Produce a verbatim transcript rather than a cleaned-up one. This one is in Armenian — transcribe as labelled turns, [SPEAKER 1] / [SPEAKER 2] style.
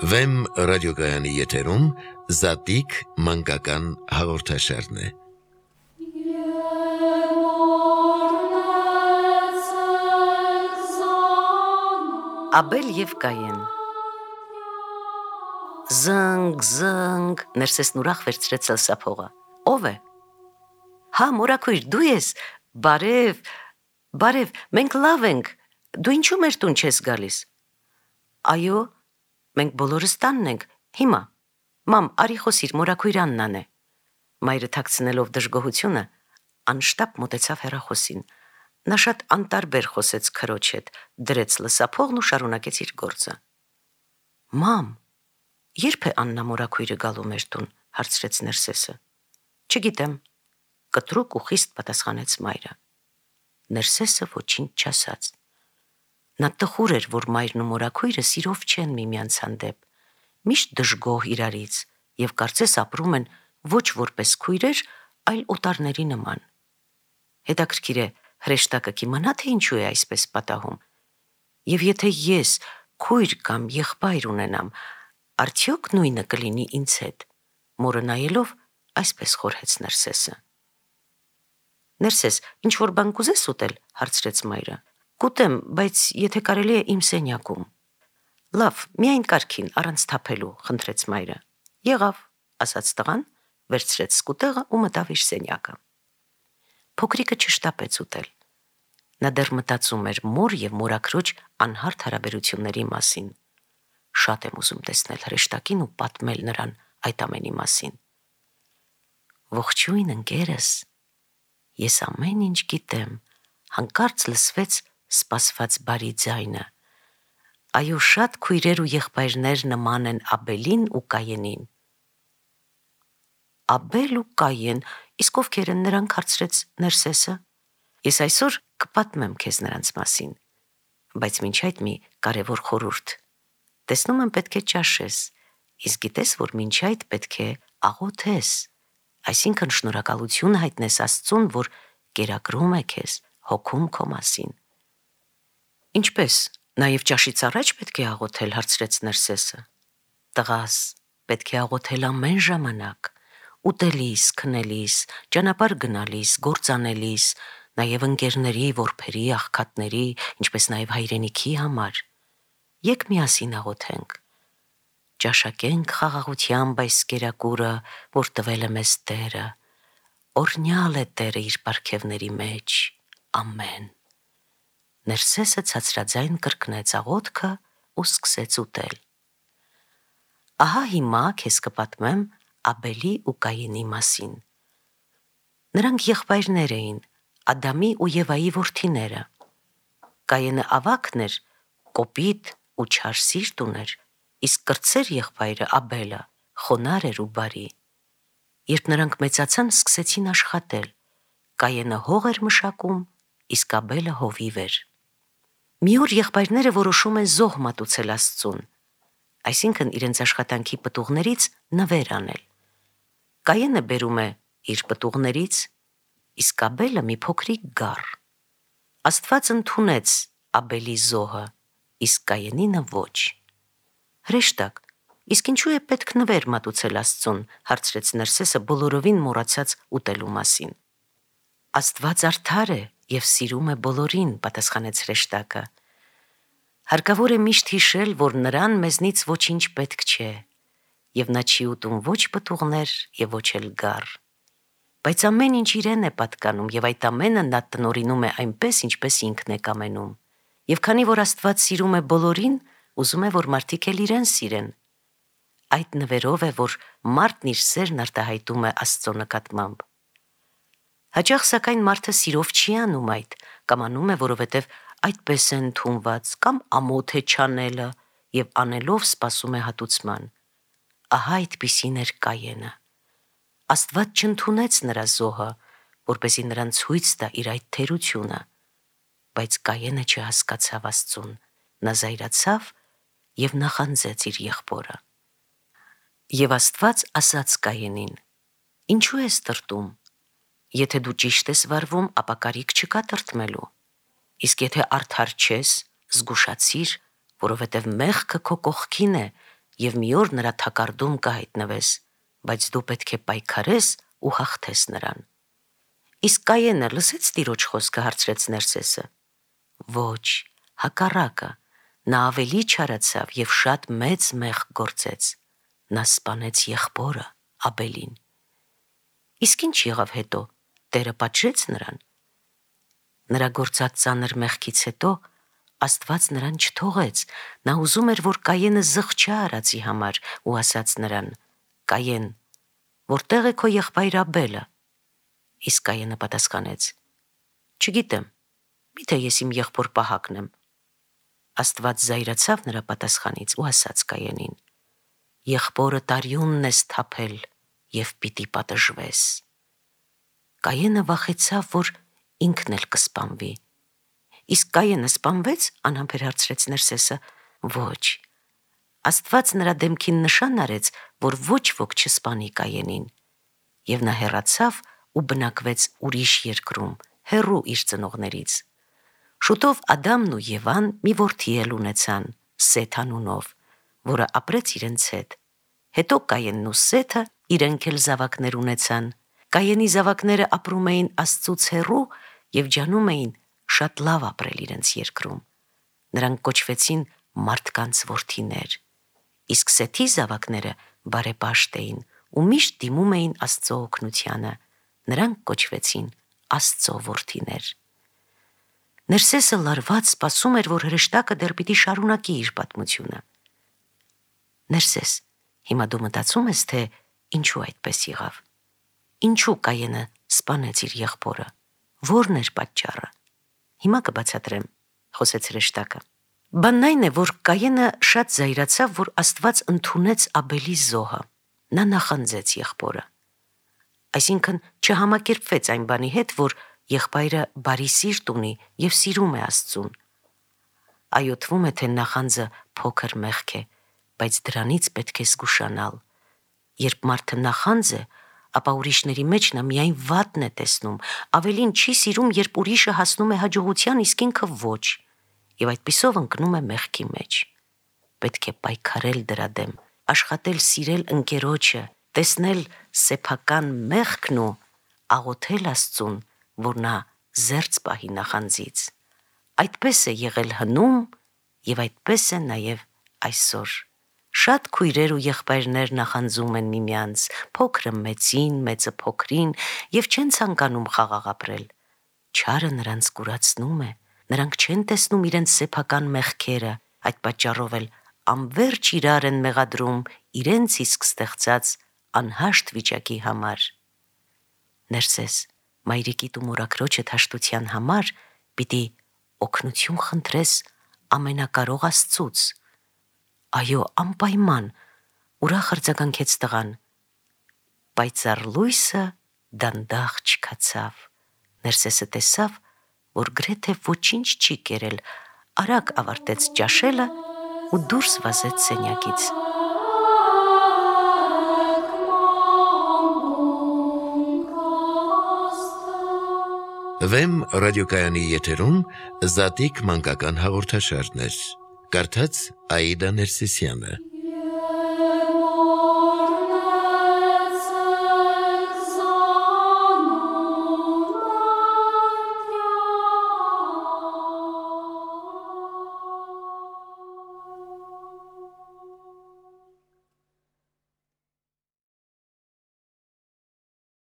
[SPEAKER 1] Վեմ ռադիոգայանի եթերում Զատիկ մանկական հաղորդաշարն է։
[SPEAKER 2] Աբել և Կայեն։ Զնգ, զնգ, Ներսեսն ուրախ վերցրեց լսափողը։ Ո՞վ է։ Հա, մորաքույր, դու ես։ Բարև, բարև, մենք լավ ենք։ Դու ինչու մեր տուն չես գալիս։ Այո, մենք բոլորս տանն ենք, հիմա։ Մամ, արի խոսիր, մորաքույր Աննան է։ Մայրը թաքցնելով դժգոհությունը, անշտապ մոտեցավ հեռախոսին։ Նա շատ անտարբեր խոսեց քրոջ հետ, դրեց լսափողն ու շարունակեց իր գործը։ Մամ, ե՞րբ է Աննա մորաքույրը գալու մեր տուն, հարցրեց Ներսեսը։ Չգիտեմ, կտրուկ ու խիստ պատասխանեց մայրը։ Ներսեսը ոչինչ չասաց։ Նա տխուր էր, որ մայրն ու մորաքույրը սիրով չեն միմյանց հանդեպ, միշտ դժգոհ իրարից և կարծես ապրում են ոչ որպես քույրեր, այլ օտարների նման։ Հետաքրքիր է, հրեշտակը կիմանա, թե ինչու է այսպես պատահում։ Եվ եթե ես քույր կամ եղբայր ունենամ, արդյոք նույնը կլինի ինձ հետ, մորը նայելով այսպես խորհեց Ներսեսը։ Ներսես, ինչ-որ բան կուզես ուտել, հարցրեց մայրը։ Կուտեմ, բայց եթե կարելի է իմ սենյակում։ Լավ, միայն կարգին, առանց թափելու, խնդրեց մայրը։ Եղավ, ասաց տղան, վերցրեց սկուտեղը ու մտավ իր սենյակը։ Փոքրիկը չշտապեց ուտել։ Նա դեռ մտածում էր մոր և մորաքրոջ անհարթ հարաբերությունների մասին։ Շատ եմ ուզում տեսնել հրեշտակին ու պատմել նրան այդ ամենի մասին։ Ողջույն, ընկերս, ես ամեն ինչ գիտեմ, հանկարծ լսվեց սպասված բարի ձայնը։ Այո, շատ քույրեր ու եղբայրներ նման են Աբելին ու Կայենին։ Աբել ու Կայեն, իսկ ովքեր են նրանք, հարցրեց Ներսեսը։ Ես այսօր կպատմեմ քեզ նրանց մասին, բայց մինչ այդ մի կարևոր խորհուրդ։ Տեսնում եմ պետք է ճաշես, իսկ գիտես, որ մինչ այդ պետք է աղոթես, այսինքն շնորհակալություն հայտնես Աստծուն, որ կերակրում է քեզ, հոգում քո մասին։ Ինչպես, նաև ճաշից առաջ պետք է աղոթել, հարցրեց Ներսեսը։ Տղաս, պետք է աղոթել ամեն ժամանակ, ուտելիս, քնելիս, ճանապարհ գնալիս, գործ անելիս, նաև ընկերների, որբերի, աղքատների, ինչպես նաև հայրենիքի համար։ Եկ միասին աղոթենք։ Ճաշակենք խաղաղությամբ այս կերակուրը, որ տվել է մեզ Տերը։ Օրհնյալ է Տերը իր պարգևների մեջ։ Ամեն։ Ներսեսը ցածրաձայն կրկնեց աղոթքը ու սկսեց ուտել։ Ահա հիմա քեզ կպատմեմ Աբելի ու Կայենի մասին։ Նրանք եղբայրներ էին, Ադամի ու Եվայի որդիները։ Կայենը ավագն էր, կոպիտ ու չար սիրտ ուներ, իսկ կրտսեր եղբայրը Աբելը խոնարհ էր ու բարի։ Երբ նրանք մեծացան, սկսեցին աշխատել։ Կայենը հող էր մշակում, իսկ Աբելը հովիվ էր։ Մի օր եղբայրները որոշում են զոհ մատուցել Աստծուն, այսինքն իրենց աշխատանքի պտուղներից նվեր անել։ Կայենը բերում է իր պտուղներից, իսկ Աբելը մի փոքրիկ գառ։ Աստված ընդունեց Աբելի զոհը, իսկ Կայենինը ոչ։ Հրեշտակ, իսկ ինչու է պետք նվեր մատուցել Աստծուն, հարցրեց Ներսեսը բոլորովին մոռացած ուտելու մասին։ Աստված արդար է և սիրում է բոլորին, պատասխանեց հրեշտակը։ Հարկավոր է միշտ հիշել, որ նրան մեզնից ոչինչ պետք չէ, և նա չի ուտում ոչ պտուղներ և ոչ էլ գառ։ Բայց ամեն ինչ իրեն է պատկանում, և այդ ամենը նա տնօրինում է այնպես, ինչպես ինքն է կամենում։ Եվ քանի որ Աստված սիրում է բոլորին, ուզում է, որ մարդիկ էլ իրեն սիրեն։ Այդ նվերով է, որ մարդն իր սերն արտահայտում է Աստծո նկատմամբ։ Հաճախ սակայն մարդը սիրով չի անում այդ, կամ անում է, որովհետև այդպես է ընդունված, կամ ամոթ է չանելը, և անելով սպասում է հատուցման։ Ահա այդպիսին էր Կայենը։ Աստված չընդունեց նրա զոհը, որպեսզի նրան ցույց տա իր այդ թերությունը, բայց Կայենը չհասկացավ Աստծուն, նա զայրացավ և նախանձեց իր եղբորը։ Եվ Աստված ասաց Կայենին. Ինչու ես տրտում։ Եթե դու ճիշտ ես վարվում, ապա կարիք չկա տրտմելու, իսկ եթե արդար չես, զգուշացիր, որովհետև մեղքը քո կողքին է, եւ մի օր նրա թակարդում կհայտնվես, բայց դու պետք է պայքարես ու հաղթես նրան։ Իսկ Կայենը լսեց տիրոջ խոսքը, հարցրեց Ներսեսը։ Ոչ, հակառակը, նա ավելի չարացավ եւ շատ մեծ մեղք գործեց։ Նա սպանեց եղբորը Աբելին։ Իսկ ինչ եղավ հետո, Տերը պատժեց նրան։ Նրա գործած ծանր մեղքից հետո Աստված նրան չթողեց, նա ուզում էր, որ Կայենը զղջա արածի համար ու ասաց նրան. Կայեն, որտեղ է քո եղբայր Աբելը։ Իսկ Կայենը պատասխանեց. Չգիտեմ, միթե ես իմ եղբոր պահակն եմ։ Աստված զայրացավ նրա պատասխանից ու ասաց Կայենին. Եղբորը տարյունն ես թափել եւ պիտի պատժվես։ Կայենը վախեցավ, որ ինքն էլ կսպանվի։ Իսկ Կայենը սպանվեց, անհամբեր հարցրեց Ներսեսը։ Ոչ։ Աստված նրա դեմքին նշան արեց, որ ոչ ոք չսպանի Կայենին։ Եվ նա հեռացավ ու բնակվեց ուրիշ երկրում, հեռու իր ծնողներից։ Շուտով Ադամն ու Եվան մի որդի էլ ունեցան, Սեթ անունով, որը ապրեց իրենց հետ։ Հետո Կայենն ու Սեթը իրենք էլ զավակներ ունեցան։ Կայենի զավակները ապրում էին Աստծուց հեռու եւ ջանում էին շատ լավ ապրել իրենց երկրում։ Նրանք կոչվեցին մարդկանց որդիներ։ Իսկ Սեթի զավակները բարեպաշտ էին ու միշտ դիմում էին Աստծո օգնությանը։ Նրանք կոչվեցին Աստծո որդիներ։ Ներսեսը լարված սպասում էր, որ հրեշտակը դեռ պիտի շարունակի իր պատմությունը։ Ներսես, հիմա դու մտածում ես, թե ինչու այդպես եղավ։ Ինչու Կայենը սպանեց իր եղբորը։ Որն էր պատճառը։ Հիմա կբացատրեմ, խոսեց հրեշտակը։ Բանն այն է, որ Կայենը շատ զայրացավ, որ Աստված ընդունեց Աբելի զոհը։ Նա նախանձեց եղբորը։ Այսինքն չհամակերպվեց այն բանի հետ, որ եղբայրը բարի սիրտ ունի եւ սիրում է Աստծուն։ Այո, թվում է, թե նախանձը փոքր մեղք է, բայց դրանից պետք է զգուշանալ։ Երբ մարդը նախանձ է, ապա ուրիշների մեջ նա միայն վատն է տեսնում, ավելին չի սիրում, երբ ուրիշը հասնում է հաջողության, իսկ ինքը ոչ, եւ այդպիսով ընկնում է մեղքի մեջ։ Պետք է պայքարել դրա դեմ, աշխատել սիրել ընկերոջը, տեսնել սեփական մեղքն ու աղոթել Աստծուն, որ նա զերծ պահի նախանձից։ Այդպես է եղել հնում եւ այդպես է նաեւ այսօր։ Շատ քույրեր ու եղբայրներ նախանձում են միմյանց, փոքրը մեծին, մեծը փոքրին եւ չեն ցանկանում խաղաղ ապրել։ Չարը նրանց կուրացնում է, նրանք չեն տեսնում իրենց սեփական մեղքերը, այդ պատճառով էլ անverջ իրար են մեղադրում իրենց իսկ ստեղծած անհաշտ վիճակի համար։ Ներսես, մայրիկիդ ու մորաքրոջդ հաշտության համար պիտի օգնություն խնդրես ամենակարող Աստծուց։ Այո, անպայման, ուրախ արձագանքեց տղան։ Պայծառ լույսը դանդաղ չքացավ։ Ներսեսը տեսավ, որ գրեթե ոչինչ չի կերել, արագ ավարտեց ճաշելը ու դուրս վազեց սենյակից։
[SPEAKER 1] Վեմ ռադիոկայանի եթերում Զատիկ մանկական հաղորդաշարներ։ Կարդաց Աիդա Ներսիսյանը։